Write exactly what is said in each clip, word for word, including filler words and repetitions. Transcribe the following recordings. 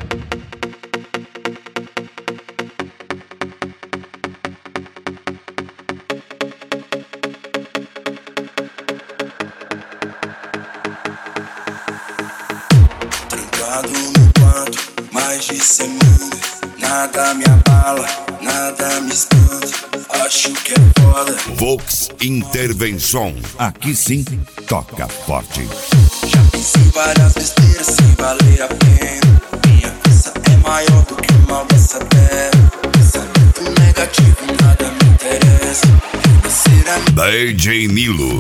Trancado no quarto, mais de semana. Nada me abala, nada me espanta. Acho que é foda. Vox Intervenção. Aqui sim, toca forte. Já pensei várias besteiras sem valer a pena. Minha força é maior do que o mal dessa terra. Pensamento negativo, nada me interessa. D J Nilo.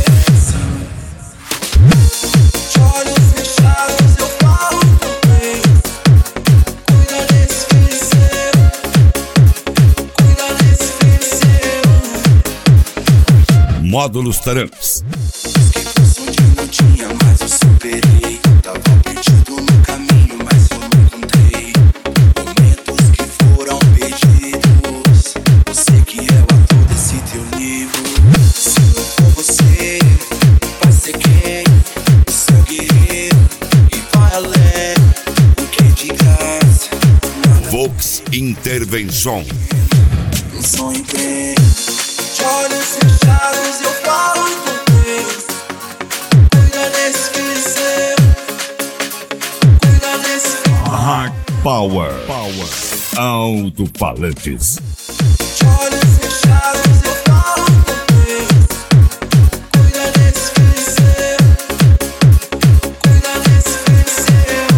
De olhos fechados eu falo com Deus. Cuida desse filho seu. Cuida desse filho seu. Módulos Taramps. Busquei função de não tinha, mas eu superei. Tava perdido no caminho, mas eu não encontrei. Momentos que foram perdidos. Você que é o ator desse teu livro. Se não for você, vai ser quem? O seu guerreiro. E vai além, porque de graça nada. Vox Intervenção. Um sonho tem. De olhos fechados eu falo com Deus. Cuida desse filho seu. Cuida desse filho. Hard Power. Power. Alto-falantes. De olhos fechados eu falo com Deus. Cuida desse filho seu. Cuida desse filho seu.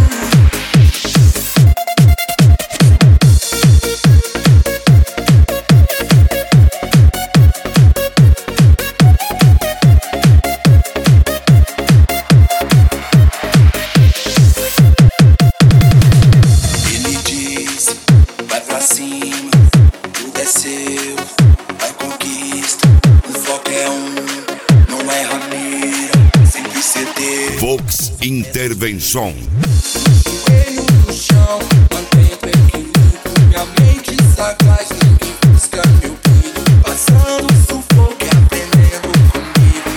Ele diz, vai pra cima, tudo é seu, vai conquista, o foco é um, não erra a mira, sempre ceder. Vox Intervenção. Joelho no chão, mantendo equilíbrio, minha mente sagaz, ninguém busca meu brilho, passando sufoco e aprendendo comigo.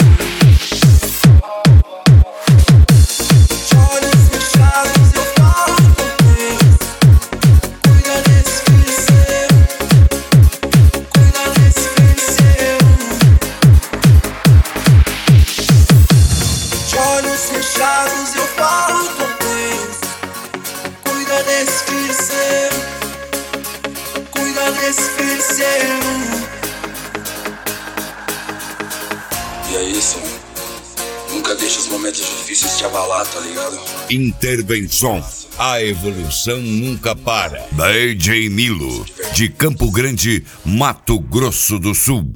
De olhos fechados eu falo com Deus. Cuida desse filho seu. Cuida desse filho seu. De olhos fechados eu falo com Deus. Cuida desse filho seu. Cuida desse filho seu. E é isso, mano. Nunca deixa os momentos difíceis te abalar, tá ligado? Intervenção. A evolução nunca para. D J Nilo, de Campo Grande, Mato Grosso do Sul.